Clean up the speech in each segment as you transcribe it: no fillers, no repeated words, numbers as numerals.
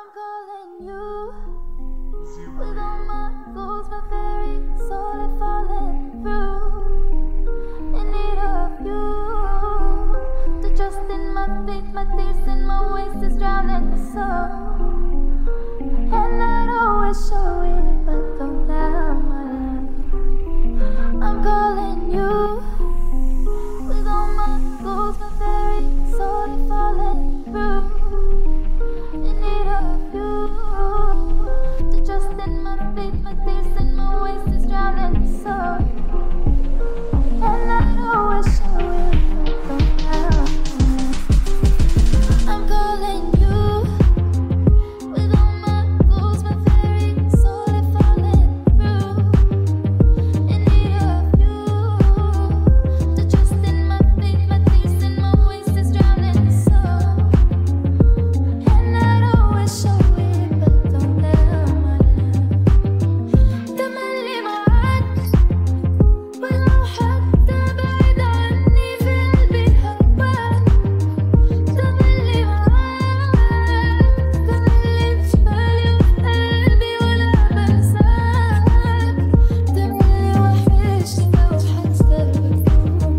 I'm calling you with all my goals, my very soul is falling through. In need of you to trust in my faith, my tears and my ways is drowning the soul. And I'd always show it, but don't doubt my life. I'm calling you with all my goals, my very soul is falling through. In need of you to trust in my faith, my tears and my ways is drowning the soul. And I'd always show it, but don't doubt me. I'm calling you with all my goals, my very soul is falling through. In need of you to trust in my faith, my tears and my ways is drowning the soul. And I'd always show it, but don't doubt my love. تملي معاك ولو حتى بعيد عني في قلبي هواك. تملي معاك تملي في بالي وفي قلبي ولا بنساك. تملي وحشني لو حتى بكون.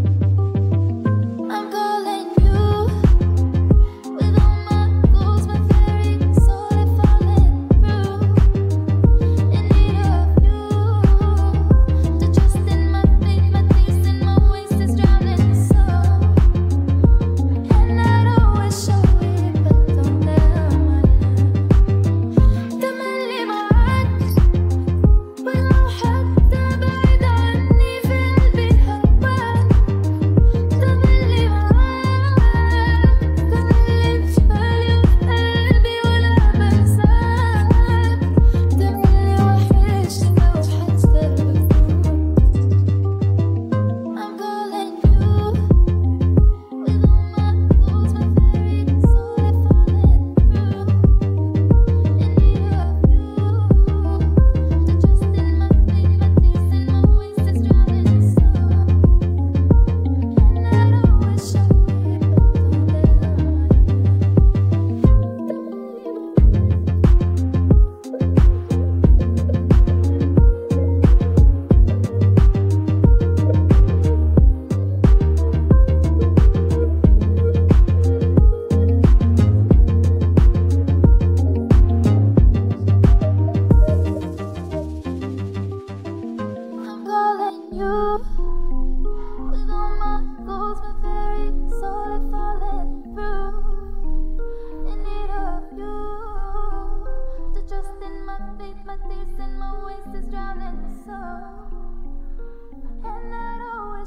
I'm calling you with all my goals, my very soul is falling through. In need of you to trust in my faith, my tears and my ways is drowning the soul. And I'd always show it, but don't doubt my love. تملي معاك ولو حتى بعيد عني في قلبي هواك. تملي معاك تملي في بالي وفي قلبي ولا بنساك. تملي وحشني لو حتى بكون. I'm calling you with all my goals, my very soul is falling through. In need of you to trust in my faith, my tears and my ways is drowning the soul. And I'd always show it, but don't I'm calling you with all my goals, my very soul is falling through. In need of you to trust in my faith, my tears and my ways is drowning the soul. And I'd always